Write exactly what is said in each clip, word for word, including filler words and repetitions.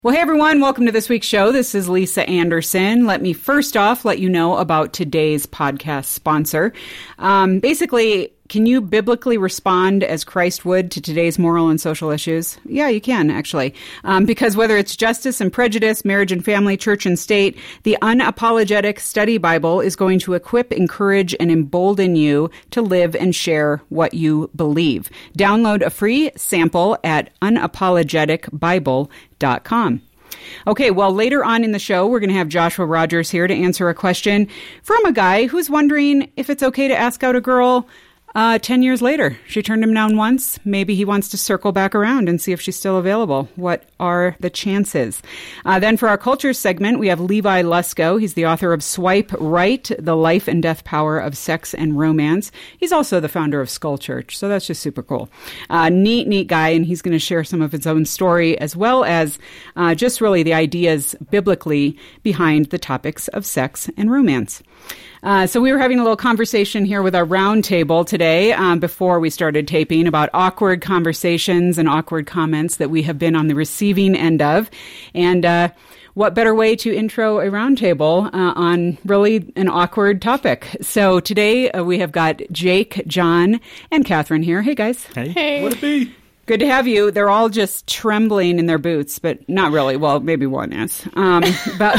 Well, hey everyone, welcome to this week's show. This is Lisa Anderson. Let me first off let you know about today's podcast sponsor. Um, basically, can you biblically respond as Christ would to today's moral and social issues? Yeah, you can, actually. Um, because whether it's justice and prejudice, marriage and family, church and state, the Unapologetic Study Bible is going to equip, encourage, and embolden you to live and share what you believe. Download a free sample at unapologetic bible dot com. Okay, well, later on in the show, we're going to have Joshua Rogers here to answer a question from a guy who's wondering if it's okay to ask out a girl Uh, ten years later. She turned him down once. Maybe he wants to circle back around and see if she's still available. What are the chances? Uh, then for our culture segment, we have Levi Lusko. He's the author of Swipe Right, The Life and Death Power of Sex and Romance. He's also the founder of Skull Church, so that's just super cool. Uh, neat, neat guy, and he's going to share some of his own story as well as uh, just really the ideas biblically behind the topics of sex and romance. Uh, so we were having a little conversation here with our round table today um, before we started taping about awkward conversations and awkward comments that we have been on the receiving end of. And uh, what better way to intro a round table uh, on really an awkward topic? So today uh, we have got Jake, John, and Catherine here. Hey, guys. Hey. Hey. What it be? Good to have you. They're all just trembling in their boots, but not really. Well, maybe one is. Um, but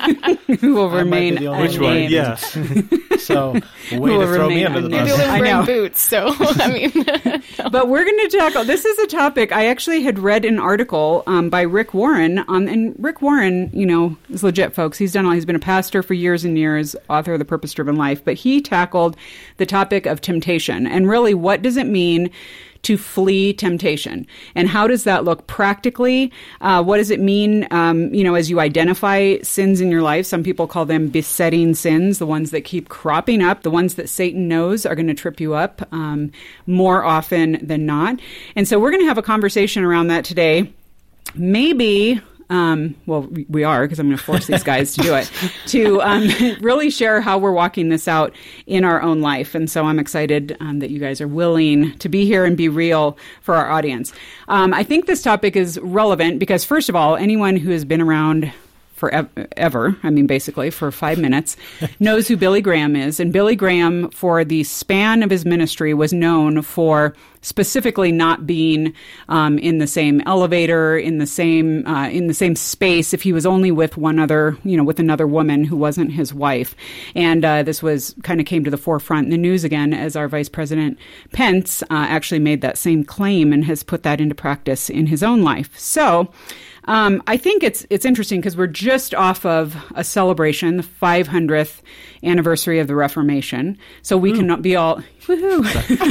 who will remain Which one? unnamed. Yes. So, way Who to will throw me remain under the unnamed. You're bus. the I only know. one wearing boots, so, I mean. no. But we're going to tackle, this is a topic, I actually had read an article um, by Rick Warren, um, and Rick Warren, you know, is legit, folks. He's done all, he's been a pastor for years and years, author of The Purpose-Driven Life, but he tackled the topic of temptation, and really, what does it mean to flee temptation? And how does that look practically? Uh, what does it mean, um, you know, as you identify sins in your life? Some people call them besetting sins, the ones that keep cropping up, the ones that Satan knows are going to trip you up um, more often than not. And so we're going to have a conversation around that today. Maybe... Um, well, we are, because I'm going to force these guys to do it, to um, really share how we're walking this out in our own life. And so I'm excited um, that you guys are willing to be here and be real for our audience. Um, I think this topic is relevant because, first of all, anyone who has been around forever, I mean, basically for five minutes, knows who Billy Graham is. And Billy Graham, for the span of his ministry, was known for specifically not being um, in the same elevator, in the same uh, in the same space, if he was only with one other, you know, with another woman who wasn't his wife. And uh, this was kind of came to the forefront in the news again as our Vice President Pence uh, actually made that same claim and has put that into practice in his own life. So Um, I think it's it's interesting because we're just off of a celebration, the five hundredth anniversary of the Reformation. So we can be all, woohoo.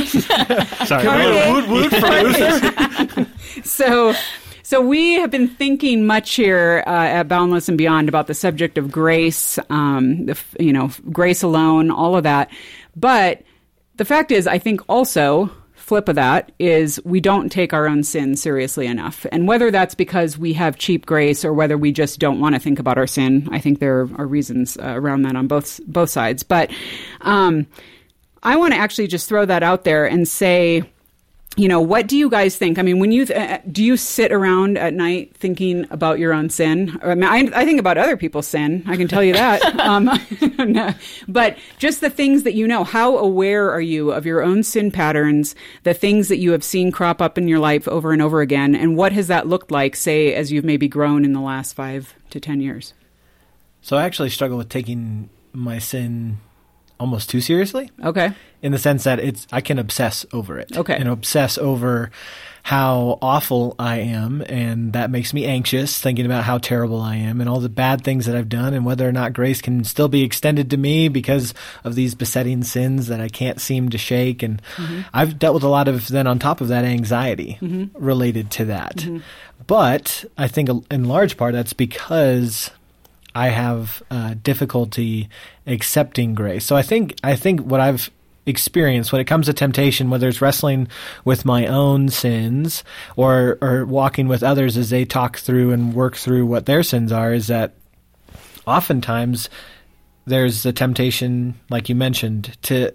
Sorry. Okay. Woot, woot for Luther. So, so we have been thinking much here uh, at Boundless and Beyond about the subject of grace, um, the, you know, grace alone, all of that. But the fact is, I think also, flip of that is we don't take our own sin seriously enough. And whether that's because we have cheap grace or whether we just don't want to think about our sin, I think there are reasons uh, around that on both both sides. But um, I want to actually just throw that out there and say, you know, what do you guys think? I mean, when you th- do you sit around at night thinking about your own sin? I mean, I, I think about other people's sin. I can tell you that. um, no. But just the things that you know. How aware are you of your own sin patterns? The things that you have seen crop up in your life over and over again, and what has that looked like? Say, as you've maybe grown in the last five to ten years. So I actually struggle with taking my sin almost too seriously. Okay. In the sense that it's I can obsess over it. Okay. And obsess over how awful I am, and that makes me anxious thinking about how terrible I am and all the bad things that I've done and whether or not grace can still be extended to me because of these besetting sins that I can't seem to shake. And mm-hmm. I've dealt with a lot of, then on top of that, anxiety mm-hmm. related to that. Mm-hmm. But I think in large part that's because I have uh, difficulty accepting grace. So I think I think what I've experienced when it comes to temptation, whether it's wrestling with my own sins or or walking with others as they talk through and work through what their sins are, is that oftentimes there's the temptation, like you mentioned, to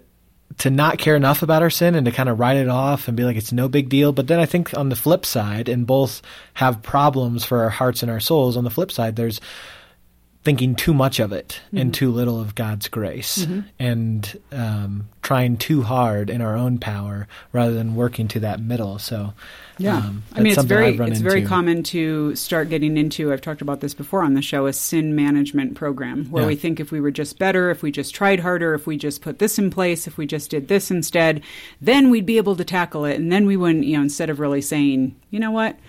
to not care enough about our sin and to kind of write it off and be like, it's no big deal. But then I think on the flip side, and both have problems for our hearts and our souls, on the flip side, there's thinking too much of it mm-hmm. and too little of God's grace mm-hmm. and um, trying too hard in our own power rather than working to that middle. So yeah, um, I mean, it's very it's into. very common to start getting into, I've talked about this before on the show, a sin management program where yeah. we think if we were just better, if we just tried harder, if we just put this in place, if we just did this instead, then we'd be able to tackle it. And then we wouldn't, you know, instead of really saying, you know what,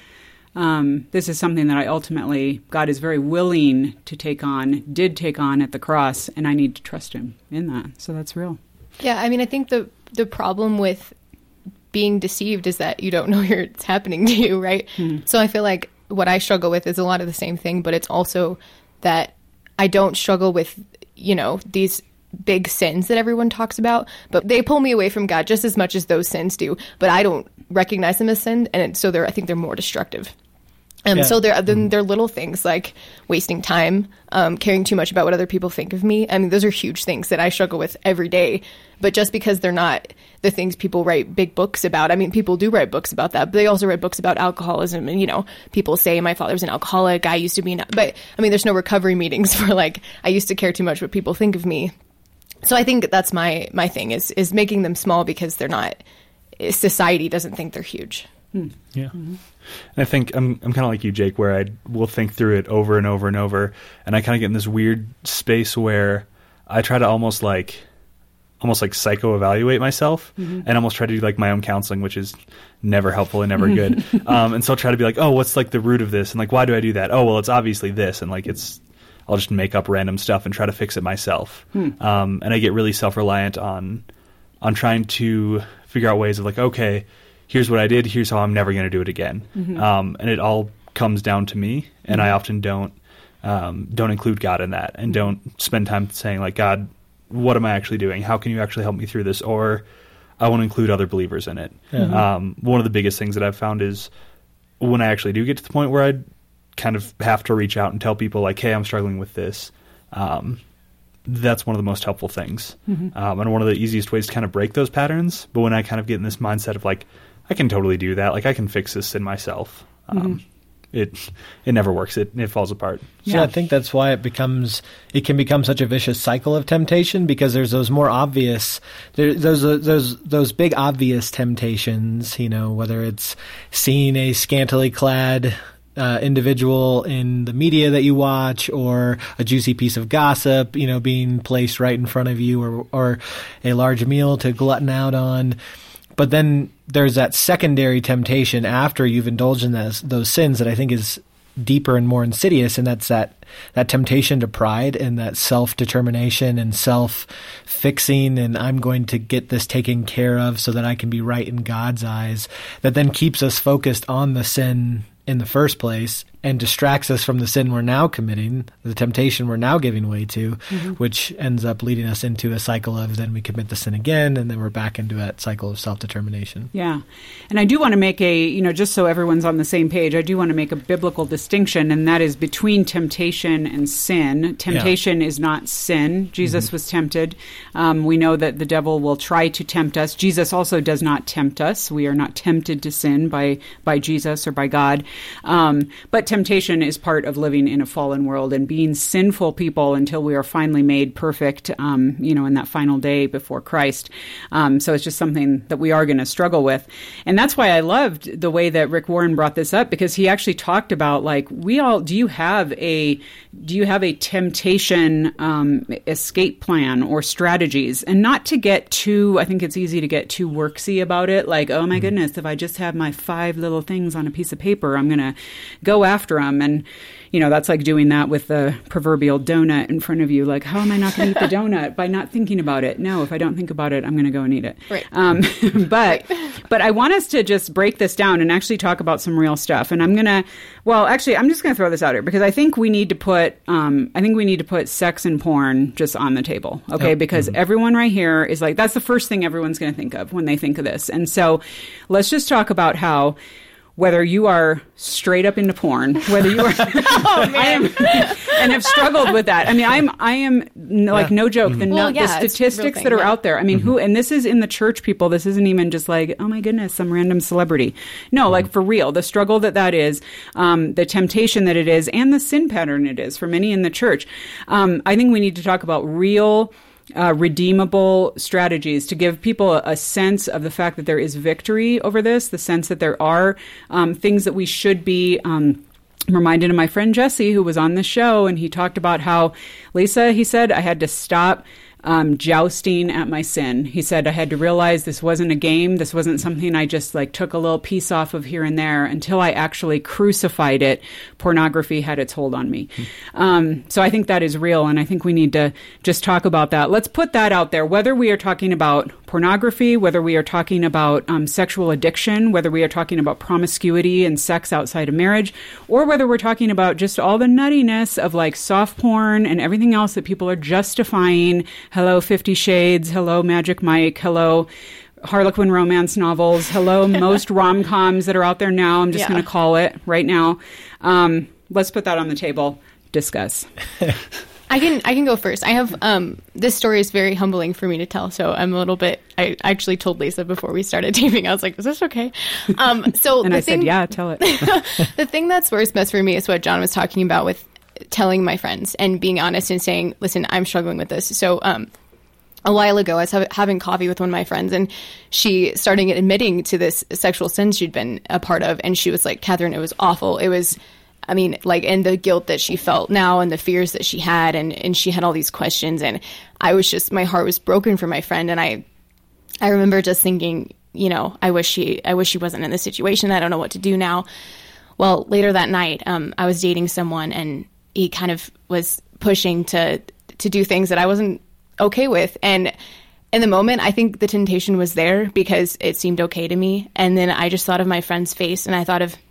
Um, this is something that I ultimately, God is very willing to take on, did take on at the cross, and I need to trust him in that. So that's real. Yeah, I mean, I think the the problem with being deceived is that you don't know it's happening to you, right? Mm-hmm. So I feel like what I struggle with is a lot of the same thing, but it's also that I don't struggle with, you know, these big sins that everyone talks about, but they pull me away from God just as much as those sins do, but I don't recognize them as sin, and so they're I think they're more destructive. Um, yeah. So they're, then they're little things like wasting time, um, caring too much about what other people think of me. I mean, those are huge things that I struggle with every day. But just because they're not the things people write big books about, I mean, people do write books about that, but they also write books about alcoholism. And, you know, people say my father's an alcoholic, I used to be an, but I mean, there's no recovery meetings for like, I used to care too much what people think of me. So I think that's my, my thing is, is making them small because they're not, society doesn't think they're huge. Hmm. Yeah. Mm-hmm. And I think I'm I'm kind of like you, Jake, where I will think through it over and over and over. And I kind of get in this weird space where I try to almost like, almost like psycho-evaluate myself mm-hmm. and almost try to do like my own counseling, which is never helpful and never good. um, and so I'll try to be like, oh, what's like the root of this? And like, why do I do that? Oh, well, it's obviously this. And like, it's, I'll just make up random stuff and try to fix it myself. Hmm. Um, and I get really self-reliant on, on trying to figure out ways of like, okay, here's what I did, here's how I'm never going to do it again. Mm-hmm. Um, and it all comes down to me, and mm-hmm. I often don't um, don't include God in that, and don't spend time saying, like, God, what am I actually doing? How can you actually help me through this? Or I want to include other believers in it. Mm-hmm. Um, one of the biggest things that I've found is when I actually do get to the point where I kind of have to reach out and tell people, like, hey, I'm struggling with this, um, that's one of the most helpful things. Mm-hmm. Um, and one of the easiest ways to kind of break those patterns. But when I kind of get in this mindset of, like, I can totally do that. Like, I can fix this in myself. Um, mm-hmm. It it never works. It it falls apart. Yeah, so I think that's why it becomes it can become such a vicious cycle of temptation, because there's those more obvious there, those those those big obvious temptations. You know, whether it's seeing a scantily clad Uh, individual in the media that you watch, or a juicy piece of gossip, you know, being placed right in front of you, or or a large meal to glutton out on. But then there's that secondary temptation after you've indulged in those, those sins that I think is deeper and more insidious, and that's that, that temptation to pride and that self-determination and self-fixing, and I'm going to get this taken care of so that I can be right in God's eyes, that then keeps us focused on the sin in the first place and distracts us from the sin we're now committing, the temptation we're now giving way to, mm-hmm. which ends up leading us into a cycle of then we commit the sin again, and then we're back into that cycle of self-determination. Yeah. And I do want to make a, you know, just so everyone's on the same page, I do want to make a biblical distinction, and that is between temptation and sin. Temptation yeah. is not sin. Jesus mm-hmm. was tempted. Um, we know that the devil will try to tempt us. Jesus also does not tempt us. We are not tempted to sin by, by Jesus or by God. Um, but temptation is part of living in a fallen world and being sinful people until we are finally made perfect, um, you know, in that final day before Christ. Um, so it's just something that we are going to struggle with. And that's why I loved the way that Rick Warren brought this up, because he actually talked about, like, we all, do you have a, do you have a temptation um, escape plan or strategies? And not to get too, I think it's easy to get too worksy about it. Like, oh my mm-hmm. goodness, if I just have my five little things on a piece of paper, I'm going to go after them. And, you know, that's like doing that with the proverbial donut in front of you. Like, how am I not going to eat the donut? By not thinking about it. No, if I don't think about it, I'm going to go and eat it. Right. Um, but, right. but I want us to just break this down and actually talk about some real stuff. And I'm going to, well, actually, I'm just going to throw this out here, because I think we need to put, um, I think we need to put sex and porn just on the table. Okay. Oh, because mm-hmm. everyone right here is like, that's the first thing everyone's going to think of when they think of this. And so let's just talk about how whether you are straight up into porn, whether you are, Oh, man. I am, and have struggled with that. I mean, I'm, I am n- like Yeah. no joke. The, Well, no, yeah, the it's a real statistics thing, that are yeah. out there. I mean, who, and this is in the church people. This isn't even just like, oh my goodness, some random celebrity. No, like for real, the struggle that that is, um, the temptation that it is, and the sin pattern it is for many in the church. Um, I think we need to talk about real. Uh, redeemable strategies to give people a, a sense of the fact that there is victory over this, the sense that there are um, things that we should be. Um, I'm reminded of my friend Jesse, who was on the show, and he talked about how, Lisa, he said, I had to stop um, jousting at my sin. He said, I had to realize this wasn't a game. This wasn't something I just like took a little piece off of here and there. Until I actually crucified it, pornography had its hold on me. Um, so I think that is real, and I think we need to just talk about that. Let's put that out there, whether we are talking about pornography, whether we are talking about um, sexual addiction, whether we are talking about promiscuity and sex outside of marriage, or whether we're talking about just all the nuttiness of like soft porn and everything else that people are justifying. Hello, Fifty Shades. Hello, Magic Mike. Hello, Harlequin romance novels. Hello, most rom-coms that are out there now. I'm just Yeah. going to call it right now. Um, let's put that on the table. Discuss. I can I can go first. I have um this story is very humbling for me to tell, so I'm a little bit. I actually told Lisa before we started taping. I was like, "Is this okay?" Um, so And the I thing, said, yeah, tell it. the thing that's worst best for me is what John was talking about with telling my friends and being honest and saying, "Listen, I'm struggling with this." So um, a while ago, I was ha- having coffee with one of my friends, and she started admitting to this sexual sin she'd been a part of, and she was like, "Catherine, it was awful. It was." I mean, like, and the guilt that she felt now and the fears that she had, and, and she had all these questions, and I was just, my heart was broken for my friend, and I, I remember just thinking, you know, I wish she, I wish she wasn't in this situation. I don't know what to do now. Well, later that night, um, I was dating someone, and he kind of was pushing to, to do things that I wasn't okay with, and in the moment, I think the temptation was there because it seemed okay to me, and then I just thought of my friend's face, and I thought of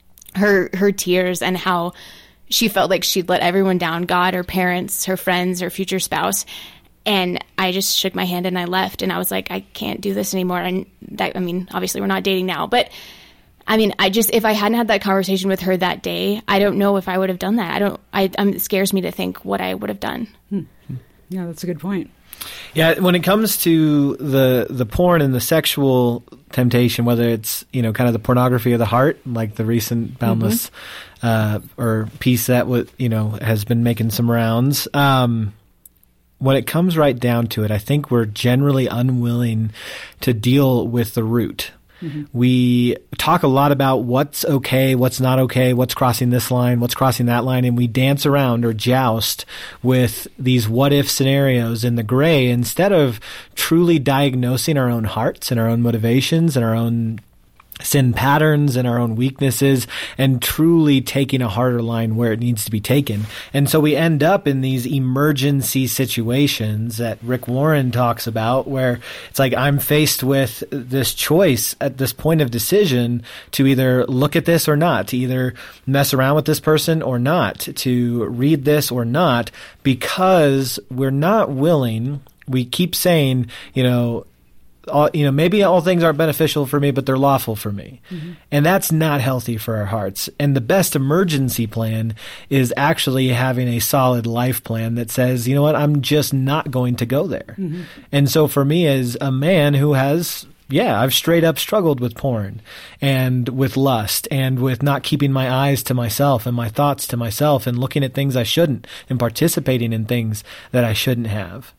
her her tears and how she felt like she'd let everyone down, God, her parents, her friends, her future spouse. And I just shook my hand and I left, and I was like, I can't do this anymore. And that, I mean, obviously we're not dating now, but I mean, I just, if I hadn't had that conversation with her that day, I don't know if I would have done that. I don't, I, um, it scares me to think what I would have done. Hmm. Yeah, that's a good point. Yeah, when it comes to the the porn and the sexual temptation, whether it's, you know, kind of the pornography of the heart, like the recent Boundless mm-hmm. uh, or piece that w- you know has been making some rounds. Um, when it comes right down to it, I think we're generally unwilling to deal with the root. Mm-hmm. We talk a lot about what's okay, what's not okay, what's crossing this line, what's crossing that line, and we dance around or joust with these what-if scenarios in the gray instead of truly diagnosing our own hearts and our own motivations and our own sin patterns and our own weaknesses and truly taking a harder line where it needs to be taken. And so we end up in these emergency situations that Rick Warren talks about where it's like I'm faced with this choice at this point of decision to either look at this or not, to either mess around with this person or not, to read this or not, because we're not willing. We keep saying, you know, All, you know, maybe all things aren't beneficial for me, but they're lawful for me. Mm-hmm. And that's not healthy for our hearts. And the best emergency plan is actually having a solid life plan that says, you know what, I'm just not going to go there. Mm-hmm. And so for me as a man who has, yeah, I've straight up struggled with porn and with lust and with not keeping my eyes to myself and my thoughts to myself and looking at things I shouldn't and participating in things that I shouldn't have.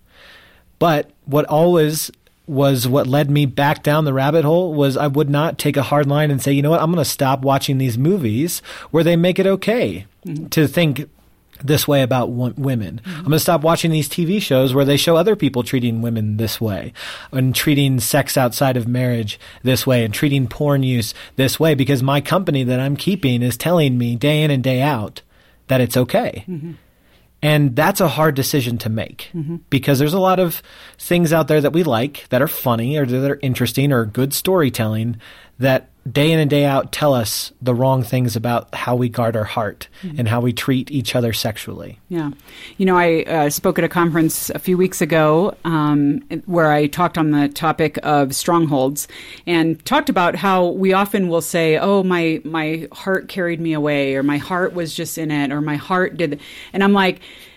But what always was what led me back down the rabbit hole was I would not take a hard line and say, you know what, I'm going to stop watching these movies where they make it okay mm-hmm. to think this way about women. Mm-hmm. I'm going to stop watching these T V shows where they show other people treating women this way and treating sex outside of marriage this way and treating porn use this way because my company that I'm keeping is telling me day in and day out that it's okay. Mm-hmm. And that's a hard decision to make mm-hmm. because there's a lot of things out there that we like that are funny or that are interesting or good storytelling that day in and day out tell us the wrong things about how we guard our heart mm-hmm. and how we treat each other sexually. Yeah. You know, I uh, spoke at a conference a few weeks ago um, where I talked on the topic of strongholds and talked about how we often will say, oh, my, my heart carried me away, or my heart was just in it, or my heart did. And I'm like,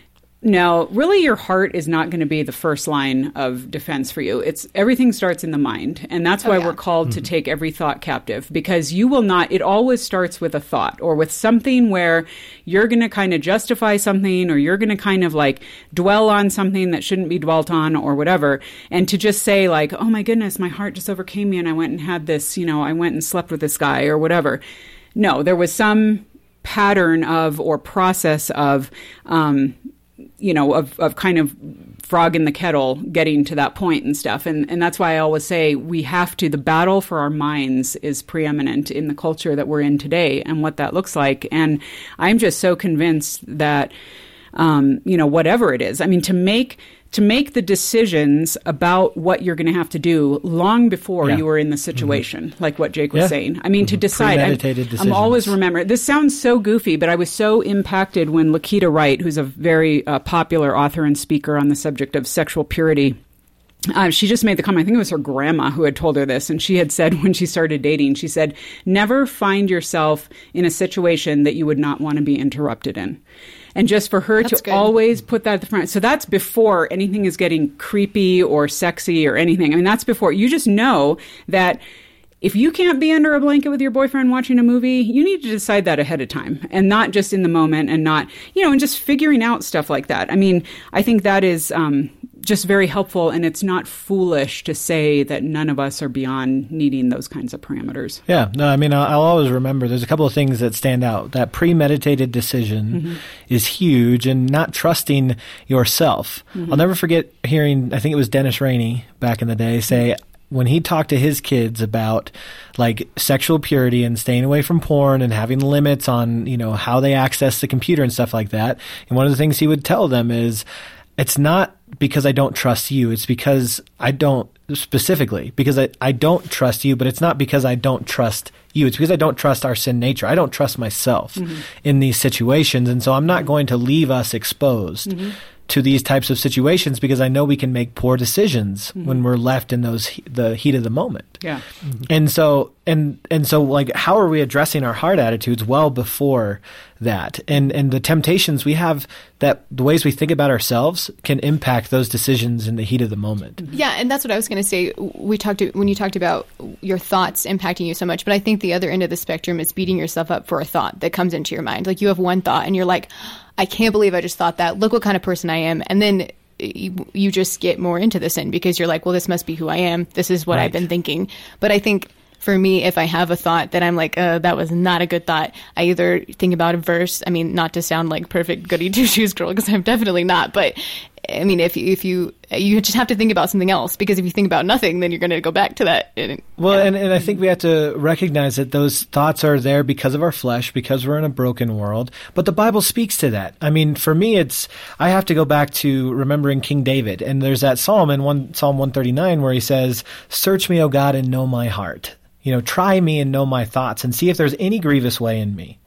no, really, your heart is not going to be the first line of defense for you. It's everything starts in the mind. And that's why oh, yeah. we're called mm-hmm. to take every thought captive, because you will not, it always starts with a thought or with something where you're going to kind of justify something, or you're going to kind of like dwell on something that shouldn't be dwelt on or whatever. And to just say like, oh my goodness, my heart just overcame me and I went and had this, you know, I went and slept with this guy or whatever. No, there was some pattern of or process of, um, you know, of, of kind of frog in the kettle getting to that point and stuff. And, and that's why I always say we have to, the battle for our minds is preeminent in the culture that we're in today and what that looks like. And I'm just so convinced that, um, you know, whatever it is, I mean, to make to make the decisions about what you're going to have to do long before yeah. you were in the situation, mm-hmm. like what Jake was yeah. saying. I mean, mm-hmm. to decide. I'm, I'm always remember, this sounds so goofy, but I was so impacted when Lakita Wright, who's a very uh, popular author and speaker on the subject of sexual purity, Uh, she just made the comment, I think it was her grandma who had told her this, and she had said when she started dating, she said, never find yourself in a situation that you would not want to be interrupted in. And just for her that's to good. Always put that at the front. So that's before anything is getting creepy or sexy or anything. I mean, that's before. You just know that if you can't be under a blanket with your boyfriend watching a movie, you need to decide that ahead of time and not just in the moment and not, you know, and just figuring out stuff like that. I mean, I think that is um, just very helpful, and it's not foolish to say that none of us are beyond needing those kinds of parameters. Yeah, no, I mean, I'll, I'll always remember there's a couple of things that stand out. That premeditated decision mm-hmm. is huge, and not trusting yourself. Mm-hmm. I'll never forget hearing, I think it was Dennis Rainey back in the day, say, when he talked to his kids about like sexual purity and staying away from porn and having limits on, you know, how they access the computer and stuff like that. And one of the things he would tell them is, it's not because I don't trust you. It's because I don't, specifically, because I, I don't trust you, but it's not because I don't trust you. It's because I don't trust our sin nature. I don't trust myself mm-hmm. in these situations. And so I'm not going to leave us exposed mm-hmm. to these types of situations, because I know we can make poor decisions mm-hmm. when we're left in those the heat of the moment. Yeah. Mm-hmm. And so and and so like how are we addressing our heart attitudes well before that? And and the temptations we have, that the ways we think about ourselves can impact those decisions in the heat of the moment. Yeah, and that's what I was going to say. We talked to, when you talked about your thoughts impacting you so much, but I think the other end of the spectrum is beating yourself up for a thought that comes into your mind. Like you have one thought and you're like, I can't believe I just thought that. Look what kind of person I am. And then you, you just get more into the sin because you're like, well, this must be who I am. This is what right. I've been thinking. But I think for me, if I have a thought that I'm like, uh, that was not a good thought, I either think about a verse. I mean, not to sound like perfect goody two-shoes girl, because I'm definitely not. But I mean, if you, if you, you just have to think about something else, because if you think about nothing, then you're going to go back to that. And, well, yeah. and, and I think we have to recognize that those thoughts are there because of our flesh, because we're in a broken world. But the Bible speaks to that. I mean, for me, it's, I have to go back to remembering King David. And there's that psalm in one, Psalm one thirty-nine where he says, "Search me, O God, and know my heart. You know, try me and know my thoughts, and see if there's any grievous way in me."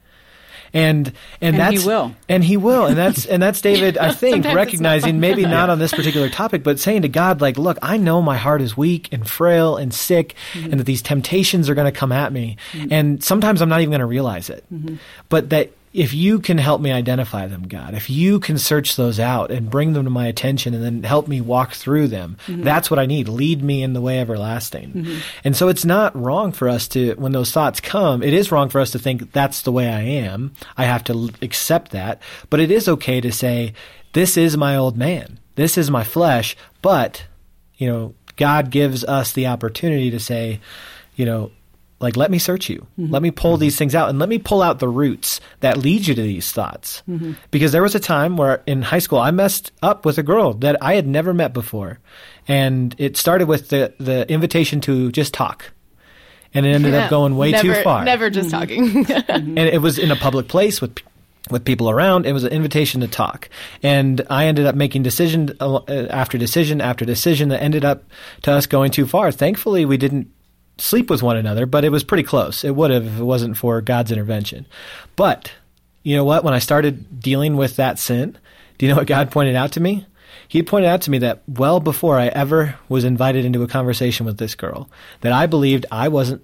And and, and that's he will. And he will. And that's and that's David, I think, recognizing maybe not on this particular topic, but saying to God, like, look, I know my heart is weak and frail and sick, mm-hmm. and that these temptations are going to come at me. Mm-hmm. And sometimes I'm not even going to realize it. Mm-hmm. But that if you can help me identify them, God, if you can search those out and bring them to my attention and then help me walk through them, mm-hmm. that's what I need. Lead me in the way everlasting. Mm-hmm. And so it's not wrong for us to, when those thoughts come, it is wrong for us to think that's the way I am. I have to l- accept that. But it is okay to say, this is my old man. This is my flesh. But, you know, God gives us the opportunity to say, you know, like, let me search you. Mm-hmm. Let me pull mm-hmm. these things out, and let me pull out the roots that lead you to these thoughts. Mm-hmm. Because there was a time where in high school I messed up with a girl that I had never met before. And it started with the, the invitation to just talk. And it ended yeah. up going way never, too far. Never just mm-hmm. talking. And it was in a public place with with people around. It was an invitation to talk. And I ended up making decision after decision after decision that ended up to us going too far. Thankfully, we didn't sleep with one another, but it was pretty close. It would have if it wasn't for God's intervention. But you know what? When I started dealing with that sin, do you know what God pointed out to me? He pointed out to me that well before I ever was invited into a conversation with this girl, that I believed I wasn't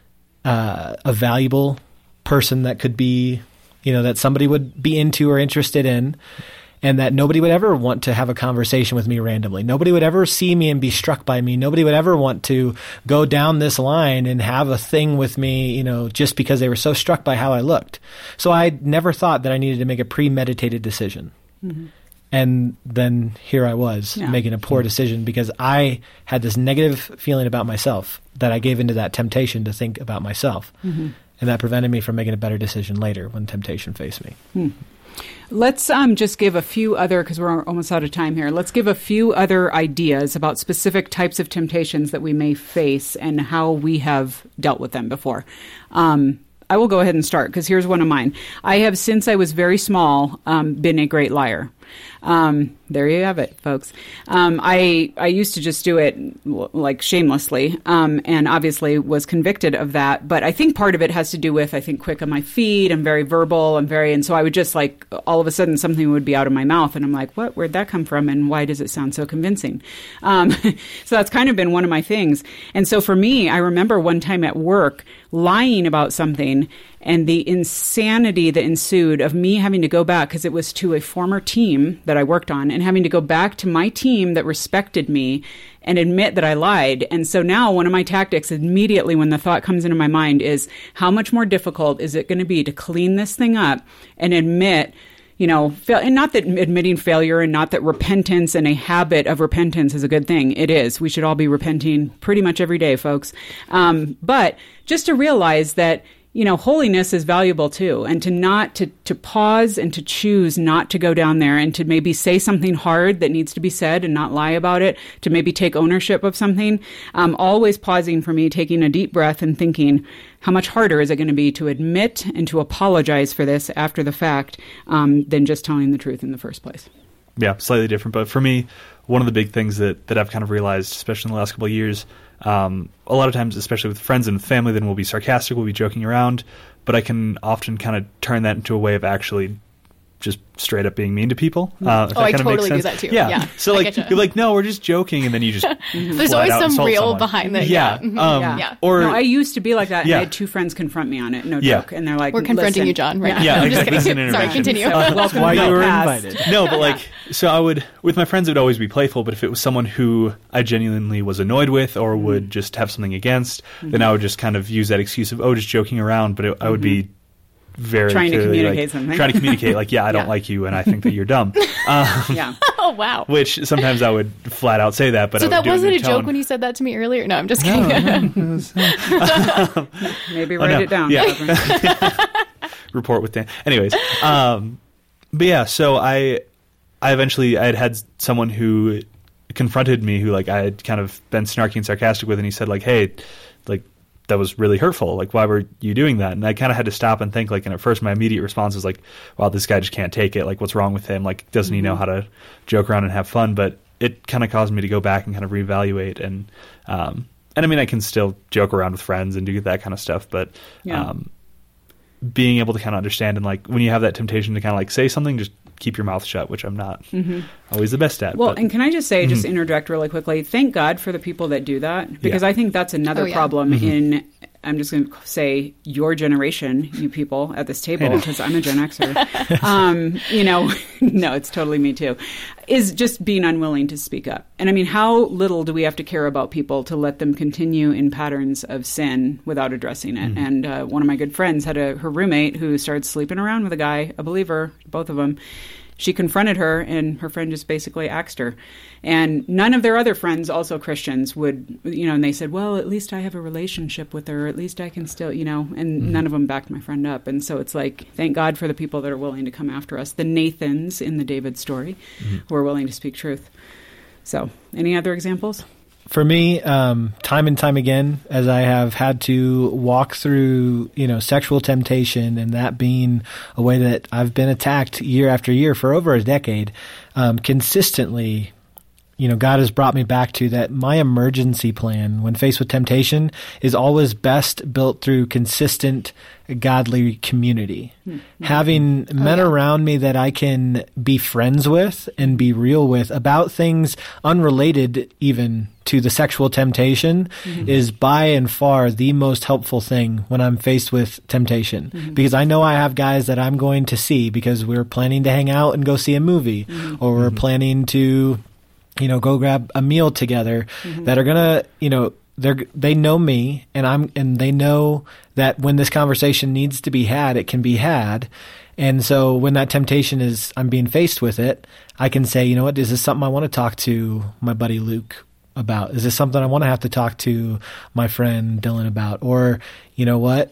uh, a valuable person that could be, you know, that somebody would be into or interested in, and that nobody would ever want to have a conversation with me randomly. Nobody would ever see me and be struck by me. Nobody would ever want to go down this line and have a thing with me, you know, just because they were so struck by how I looked. So I never thought that I needed to make a premeditated decision. Mm-hmm. And then here I was yeah. making a poor decision because I had this negative feeling about myself that I gave into that temptation to think about myself. Mm-hmm. And that prevented me from making a better decision later when temptation faced me. Hmm. Let's um, just give a few other, because we're almost out of time here, let's give a few other ideas about specific types of temptations that we may face and how we have dealt with them before. Um, I will go ahead and start, because here's one of mine. I have, since I was very small, um, been a great liar. Um, there you have it, folks. Um, I I used to just do it like shamelessly, um, and obviously was convicted of that. But I think part of it has to do with, I think, quick on my feet. I'm very verbal. I'm very, and so I would just like, all of a sudden something would be out of my mouth. And I'm like, what, where'd that come from? And why does it sound so convincing? Um, so that's kind of been one of my things. And so for me, I remember one time at work lying about something, and the insanity that ensued of me having to go back, because it was to a former team that I worked on, and having to go back to my team that respected me and admit that I lied. And so now one of my tactics immediately when the thought comes into my mind is, how much more difficult is it going to be to clean this thing up and admit, you know, fail, and not that admitting failure and not that repentance and a habit of repentance is a good thing. It is. We should all be repenting pretty much every day, folks. Um, but just to realize that, you know, holiness is valuable too, and to not, to, to pause and to choose not to go down there, and to maybe say something hard that needs to be said and not lie about it, to maybe take ownership of something. Um, always pausing for me, taking a deep breath and thinking, how much harder is it going to be to admit and to apologize for this after the fact, um, than just telling the truth in the first place? Yeah, slightly different. But for me, one of the big things that, that I've kind of realized, especially in the last couple of years, Um, a lot of times, especially with friends and family, then we'll be sarcastic, we'll be joking around, but I can often kind of turn that into a way of actually just straight up being mean to people. Uh, if oh, that I kind totally of makes do sense. that too. Yeah. yeah. So like, you're like, no, we're just joking. And then you just, there's always some real someone. behind that. Yeah. Yeah. Um, yeah. yeah. Or, no, I used to be like that. And yeah. I had two friends confront me on it. No yeah. joke. And they're like, we're confronting listen. you, John, right yeah. now. Yeah, I'm just exactly. kidding. Sorry, continue. So, welcome why to you were pass. invited. No, but like, so I would, with my friends, it would always be playful, but if it was someone who I genuinely was annoyed with or mm-hmm. would just have something against, mm-hmm. then I would just kind of use that excuse of, oh, just joking around, but it, I would mm-hmm. be very trying to communicate like, something. Trying to communicate, like, yeah, I don't yeah. like you and I think that you're dumb. Um, yeah. Oh, wow. Which sometimes I would flat out say that, but so I would that do wasn't it a in tone. joke when you said that to me earlier? No, I'm just kidding. No, no. Maybe write oh, no. it down. Yeah. Report with Dan. Anyways, um, but yeah, so I, I eventually, I had had someone who confronted me who like I had kind of been snarky and sarcastic with, and he said like, hey, like, that was really hurtful. Like, why were you doing that? And I kind of had to stop and think, like, and at first my immediate response was like, wow, this guy just can't take it. Like, what's wrong with him? Like, doesn't mm-hmm. he know how to joke around and have fun? But it kind of caused me to go back and kind of reevaluate. And, um, and I mean, I can still joke around with friends and do that kind of stuff, but, yeah. um, being able to kind of understand and like, when you have that temptation to kind of like say something, just keep your mouth shut, which I'm not mm-hmm. always the best at. Well, but. and can I just say, just mm-hmm. interject really quickly, thank God for the people that do that, because yeah. I think that's another oh, yeah. problem mm-hmm. in, I'm just going to say your generation, you people at this table, because I'm a Gen Xer. um, you know, no, it's totally me too, is just being unwilling to speak up. And I mean, how little do we have to care about people to let them continue in patterns of sin without addressing it? Mm-hmm. And uh, one of my good friends had a her roommate who started sleeping around with a guy, a believer, both of them. She confronted her, and her friend just basically axed her. And none of their other friends, also Christians, would, you know, and they said, well, at least I have a relationship with her. At least I can still, you know, and mm-hmm. none of them backed my friend up. And so it's like, thank God for the people that are willing to come after us. The Nathans in the David story mm-hmm. who are willing to speak truth. So any other examples? For me, um, time and time again, as I have had to walk through, you know, sexual temptation, and that being a way that I've been attacked year after year for over a decade, um, consistently, you know, God has brought me back to that my emergency plan when faced with temptation is always best built through consistent, godly community. Mm-hmm. Having men oh, yeah. around me that I can be friends with and be real with about things unrelated even to the sexual temptation mm-hmm. is by and far the most helpful thing when I'm faced with temptation. Mm-hmm. Because I know I have guys that I'm going to see because we're planning to hang out and go see a movie mm-hmm. or we're mm-hmm. planning to, you know, go grab a meal together mm-hmm. that are going to, you know, they're, they know me and I'm, and they know that when this conversation needs to be had, it can be had. And so when that temptation is, I'm being faced with it, I can say, you know what, is this something I want to talk to my buddy Luke about? Is this something I want to have to talk to my friend Dylan about? Or, you know what,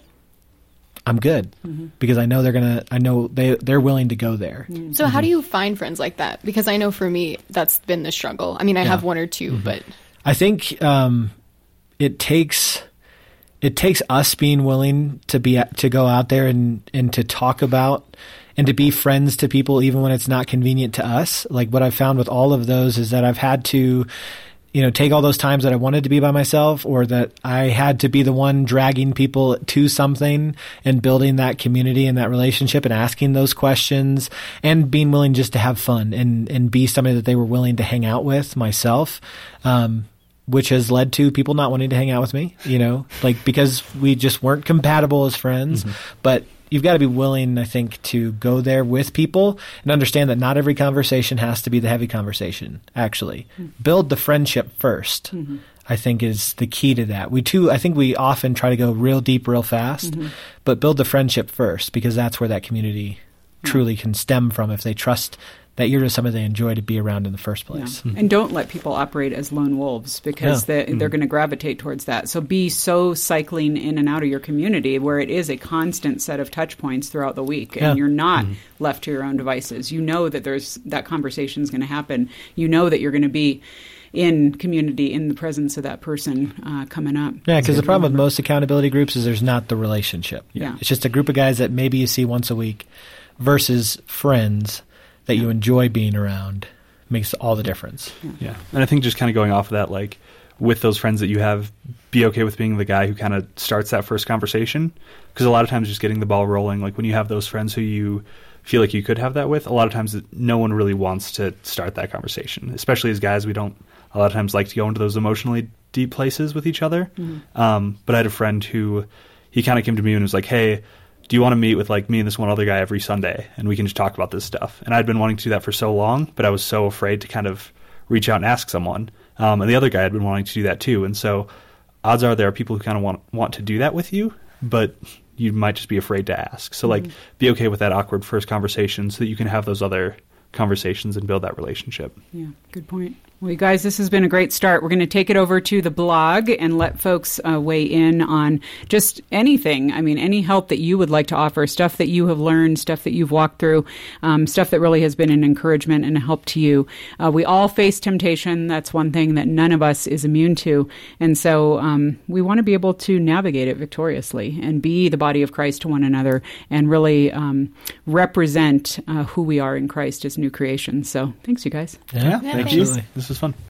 I'm good mm-hmm. because I know they're going to, I know they, they're willing to go there. Mm-hmm. So how do you find friends like that? Because I know for me, that's been the struggle. I mean, I yeah. have one or two, mm-hmm. but I think, um, it takes, it takes us being willing to be, to go out there and, and to talk about and to be friends to people, even when it's not convenient to us. Like what I've found with all of those is that I've had to, you know, take all those times that I wanted to be by myself or that I had to be the one dragging people to something and building that community and that relationship and asking those questions and being willing just to have fun and, and be somebody that they were willing to hang out with myself. Um, which has led to people not wanting to hang out with me, you know, like because we just weren't compatible as friends. Mm-hmm. But you've got to be willing, I think, to go there with people and understand that not every conversation has to be the heavy conversation, actually. Mm-hmm. Build the friendship first, mm-hmm. I think is the key to that. We too, I think we often try to go real deep, real fast, mm-hmm. but build the friendship first because that's where that community yeah. truly can stem from if they trust that you're just somebody they enjoy to be around in the first place. Yeah. Mm-hmm. And don't let people operate as lone wolves because yeah. they, mm-hmm. they're going to gravitate towards that. So be so cycling in and out of your community where it is a constant set of touch points throughout the week and yeah. you're not mm-hmm. left to your own devices. You know that there's that conversation is going to happen. You know that you're going to be in community, in the presence of that person uh, coming up. Yeah, because the problem with most accountability groups is there's not the relationship. Yeah. It's just a group of guys that maybe you see once a week versus friends that you enjoy being around makes all the difference. Yeah. yeah. And I think just kind of going off of that, like with those friends that you have, be okay with being the guy who kind of starts that first conversation. Because a lot of times just getting the ball rolling, like when you have those friends who you feel like you could have that with, a lot of times no one really wants to start that conversation. Especially as guys, we don't a lot of times like to go into those emotionally deep places with each other. Mm-hmm. Um, but I had a friend who, he kind of came to me and was like, hey, do you want to meet with like me and this one other guy every Sunday and we can just talk about this stuff? And I'd been wanting to do that for so long, but I was so afraid to kind of reach out and ask someone. Um, and the other guy had been wanting to do that too. And so odds are there are people who kind of want, want to do that with you, but you might just be afraid to ask. So like mm-hmm. be okay with that awkward first conversation so that you can have those other conversations and build that relationship. Yeah, good point. Well, you guys, this has been a great start. We're going to take it over to the blog and let folks uh, weigh in on just anything. I mean, any help that you would like to offer, stuff that you have learned, stuff that you've walked through, um, stuff that really has been an encouragement and a help to you. Uh, we all face temptation. That's one thing that none of us is immune to. And so um, we want to be able to navigate it victoriously and be the body of Christ to one another and really um, represent uh, who we are in Christ as new creations. So thanks, you guys. Yeah, yeah thank you. This was fun.